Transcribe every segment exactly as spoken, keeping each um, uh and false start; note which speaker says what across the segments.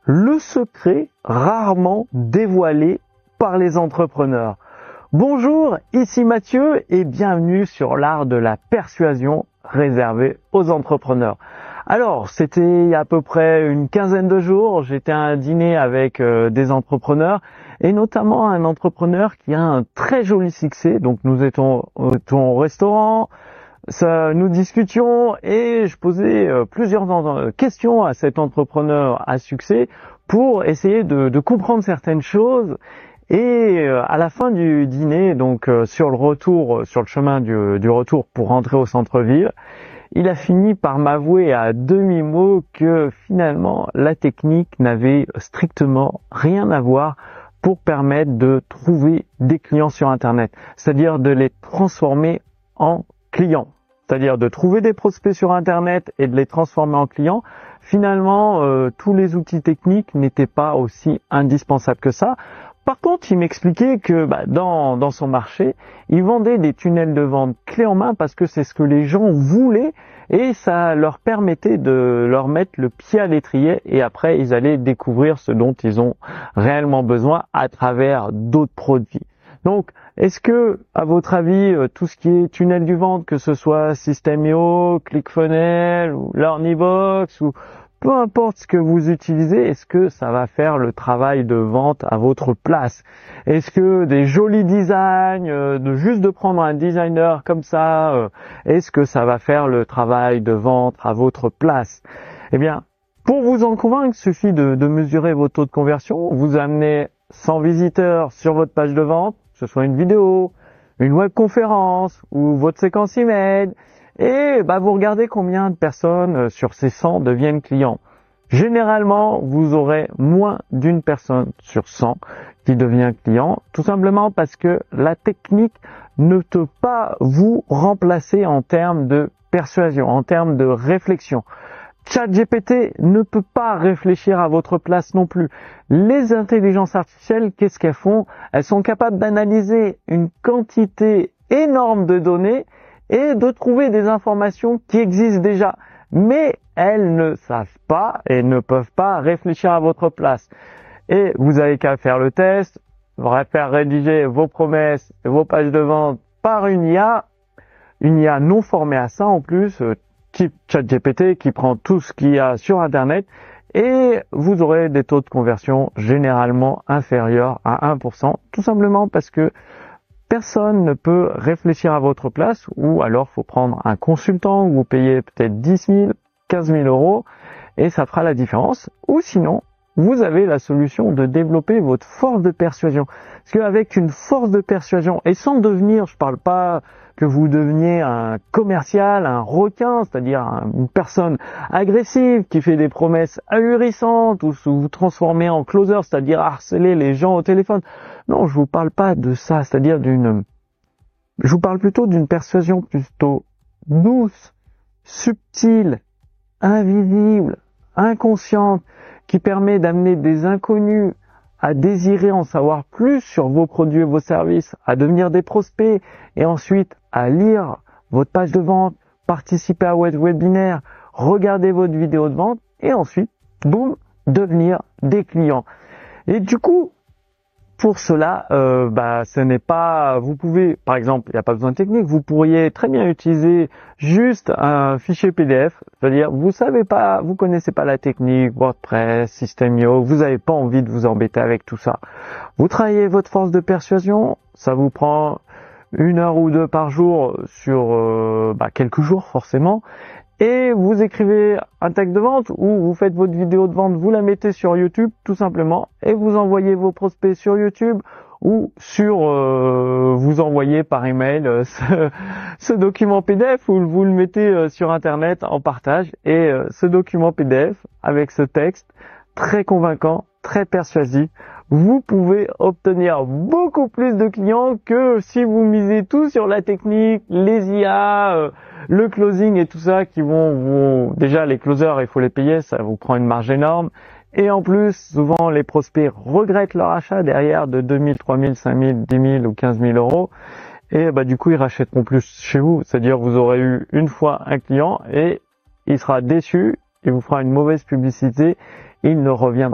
Speaker 1: le secret rarement dévoilé par les entrepreneurs. Bonjour, ici Mathieu et bienvenue sur l'art de la persuasion réservé aux entrepreneurs. Alors, c'était il y a à peu près une quinzaine de jours, j'étais à un dîner avec euh, des entrepreneurs et notamment un entrepreneur qui a un très joli succès. Donc nous étions, étions au restaurant, ça, nous discutions et je posais euh, plusieurs questions à cet entrepreneur à succès pour essayer de, de comprendre certaines choses. Et euh, à la fin du dîner, donc euh, sur le retour, sur le chemin du, du retour pour rentrer au centre-ville, il a fini par m'avouer à demi-mot que finalement la technique n'avait strictement rien à voir pour permettre de trouver des clients sur Internet, c'est-à-dire de les transformer en clients, c'est-à-dire de trouver des prospects sur Internet et de les transformer en clients. Finalement, euh, tous les outils techniques n'étaient pas aussi indispensables que ça. Par contre, il m'expliquait que bah, dans, dans son marché, il vendait des tunnels de vente clés en main parce que c'est ce que les gens voulaient et ça leur permettait de leur mettre le pied à l'étrier et après, ils allaient découvrir ce dont ils ont réellement besoin à travers d'autres produits. Donc, est-ce que, à votre avis, tout ce qui est tunnel du vente, que ce soit System.io, ClickFunnels ou LearnyBox ou peu importe ce que vous utilisez, est-ce que ça va faire le travail de vente à votre place? Est-ce que des jolis designs, euh, de juste de prendre un designer comme ça, euh, est-ce que ça va faire le travail de vente à votre place? Eh bien, pour vous en convaincre, il suffit de, de mesurer vos taux de conversion. Vous amenez cent visiteurs sur votre page de vente, que ce soit une vidéo, une webconférence ou votre séquence email, et bah, vous regardez combien de personnes sur ces cent deviennent clients. Généralement, vous aurez moins d'une personne sur cent qui devient client, tout simplement parce que la technique ne peut pas vous remplacer en termes de persuasion, en termes de réflexion. ChatGPT ne peut pas réfléchir à votre place non plus. Les intelligences artificielles, qu'est-ce qu'elles font? Elles sont capables d'analyser une quantité énorme de données et de trouver des informations qui existent déjà. Mais elles ne savent pas et ne peuvent pas réfléchir à votre place. Et vous avez qu'à faire le test, faire rédiger vos promesses et vos pages de vente par une I A, une I A non formée à ça en plus, type ChatGPT qui prend tout ce qu'il y a sur Internet et vous aurez des taux de conversion généralement inférieurs à un pour cent, tout simplement parce que personne ne peut réfléchir à votre place ou alors faut prendre un consultant où vous payez peut-être dix mille, quinze mille euros et ça fera la différence. Ou sinon, vous avez la solution de développer votre force de persuasion. Parce qu'avec une force de persuasion et sans devenir, je parle pas que vous deveniez un commercial, un requin, c'est-à-dire une personne agressive qui fait des promesses ahurissantes ou vous transformez en closer, c'est-à-dire harceler les gens au téléphone. Non, je vous parle pas de ça, c'est-à-dire d'une, je vous parle plutôt d'une persuasion plutôt douce, subtile, invisible, inconsciente, qui permet d'amener des inconnus à désirer en savoir plus sur vos produits et vos services, à devenir des prospects et ensuite à lire votre page de vente, participer à votre webinaire, regarder votre vidéo de vente et ensuite, boum, devenir des clients. Et du coup, pour cela, euh, bah, ce n'est pas, vous pouvez, par exemple, il n'y a pas besoin de technique, vous pourriez très bien utiliser juste un fichier P D F, c'est-à-dire vous savez pas, vous connaissez pas la technique, WordPress, System.io, vous n'avez pas envie de vous embêter avec tout ça. Vous travaillez votre force de persuasion, ça vous prend une heure ou deux par jour sur euh, bah, quelques jours forcément, et vous écrivez un texte de vente ou vous faites votre vidéo de vente, vous la mettez sur YouTube tout simplement et vous envoyez vos prospects sur YouTube ou sur euh, vous envoyez par email euh, ce, ce document P D F ou vous le mettez euh, sur Internet en partage et euh, ce document P D F avec ce texte très convaincant, très persuasif, vous pouvez obtenir beaucoup plus de clients que si vous misez tout sur la technique, les I A, euh, le closing et tout ça qui vont vous... Déjà, les closers, il faut les payer, ça vous prend une marge énorme. Et en plus, souvent, les prospects regrettent leur achat derrière de deux mille, trois mille, cinq mille, dix mille ou quinze mille euros. Et bah du coup, ils rachèteront plus chez vous. C'est-à-dire, vous aurez eu une fois un client et il sera déçu, il vous fera une mauvaise publicité, il ne reviendra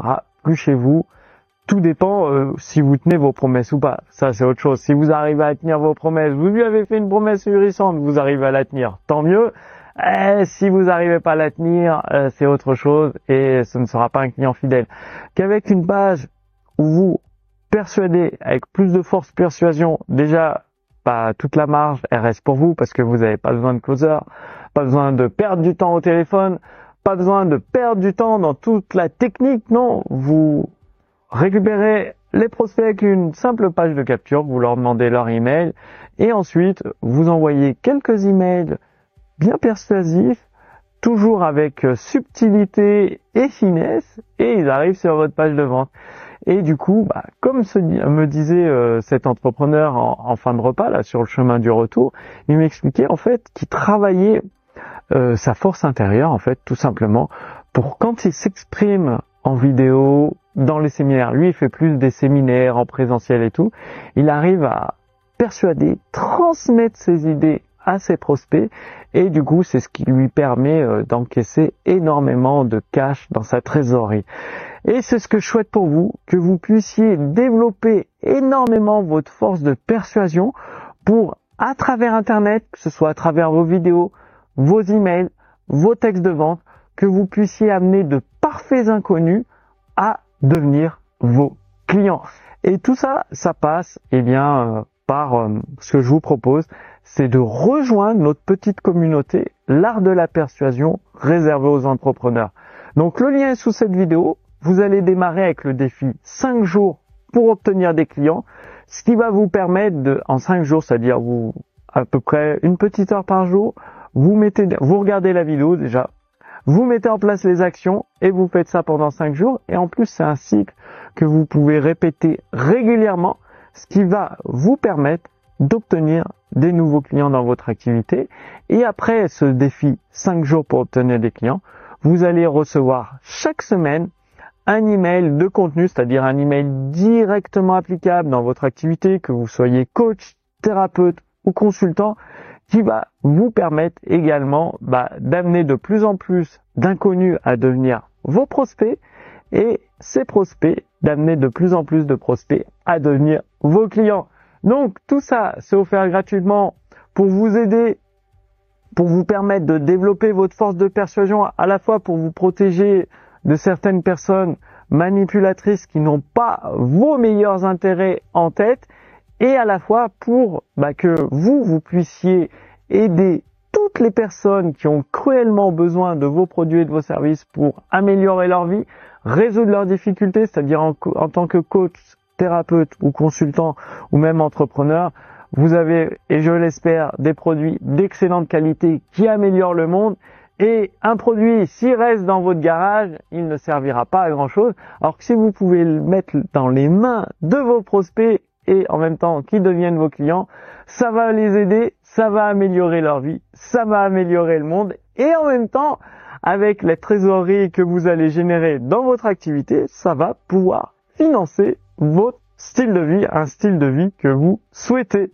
Speaker 1: plus chez vous. Tout dépend euh, si vous tenez vos promesses ou pas. Ça, c'est autre chose. Si vous arrivez à tenir vos promesses, vous lui avez fait une promesse ahurissante, vous arrivez à la tenir, tant mieux. Eh, si vous n'arrivez pas à la tenir, euh, c'est autre chose et ce ne sera pas un client fidèle. Qu'avec une page où vous persuadez avec plus de force persuasion, déjà, pas toute la marge, elle reste pour vous parce que vous n'avez pas besoin de closer, pas besoin de perdre du temps au téléphone, pas besoin de perdre du temps dans toute la technique. Non, vous récupérez les prospects avec une simple page de capture, vous leur demandez leur email et ensuite vous envoyez quelques emails bien persuasifs, toujours avec subtilité et finesse, et ils arrivent sur votre page de vente. Et du coup, bah, comme se, me disait euh, cet entrepreneur en, en fin de repas, là, sur le chemin du retour, il m'expliquait en fait qu'il travaillait euh, sa force intérieure, en fait, tout simplement, pour quand il s'exprime en vidéo, dans les séminaires, lui il fait plus des séminaires en présentiel et tout, il arrive à persuader, transmettre ses idées à ses prospects et du coup c'est ce qui lui permet euh, d'encaisser énormément de cash dans sa trésorerie. Et c'est ce que je souhaite pour vous, que vous puissiez développer énormément votre force de persuasion pour, à travers Internet, que ce soit à travers vos vidéos, vos emails, vos textes de vente, que vous puissiez amener de parfaits inconnus à devenir vos clients. Et tout ça, ça passe eh bien, euh, par euh, ce que je vous propose, c'est de rejoindre notre petite communauté, l'art de la persuasion réservé aux entrepreneurs. Donc le lien est sous cette vidéo. Vous allez démarrer avec le défi cinq jours pour obtenir des clients, ce qui va vous permettre de, en cinq jours, c'est-à-dire vous à peu près une petite heure par jour, vous mettez, vous regardez la vidéo déjà, vous mettez en place les actions et vous faites ça pendant cinq jours. Et en plus, c'est un cycle que vous pouvez répéter régulièrement, ce qui va vous permettre d'obtenir des nouveaux clients dans votre activité. Et après ce défi cinq jours pour obtenir des clients, vous allez recevoir chaque semaine un email de contenu, c'est-à-dire un email directement applicable dans votre activité, que vous soyez coach, thérapeute ou consultant, qui va vous permettre également bah, d'amener de plus en plus d'inconnus à devenir vos prospects et ces prospects d'amener de plus en plus de prospects à devenir vos clients. Donc tout ça, c'est offert gratuitement pour vous aider, pour vous permettre de développer votre force de persuasion, à la fois pour vous protéger de certaines personnes manipulatrices qui n'ont pas vos meilleurs intérêts en tête, et à la fois pour bah, que vous, vous puissiez aider toutes les personnes qui ont cruellement besoin de vos produits et de vos services pour améliorer leur vie, résoudre leurs difficultés, c'est-à-dire en, en tant que coach, thérapeute ou consultant ou même entrepreneur. Vous avez, et je l'espère, des produits d'excellente qualité qui améliorent le monde. Et un produit, s'il reste dans votre garage, il ne servira pas à grand chose. Alors que si vous pouvez le mettre dans les mains de vos prospects et en même temps qu'ils deviennent vos clients, ça va les aider, ça va améliorer leur vie, ça va améliorer le monde. Et en même temps, avec la trésorerie que vous allez générer dans votre activité, ça va pouvoir financer votre style de vie, un style de vie que vous souhaitez.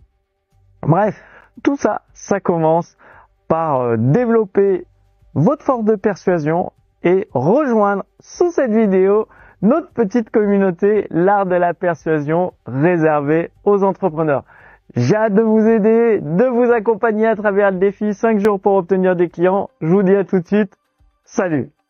Speaker 1: Bref, tout ça, ça commence par euh, développer votre force de persuasion et rejoindre sous cette vidéo notre petite communauté, l'art de la persuasion réservé aux entrepreneurs. J'ai hâte de vous aider, de vous accompagner à travers le défi cinq jours pour obtenir des clients. Je vous dis à tout de suite. Salut!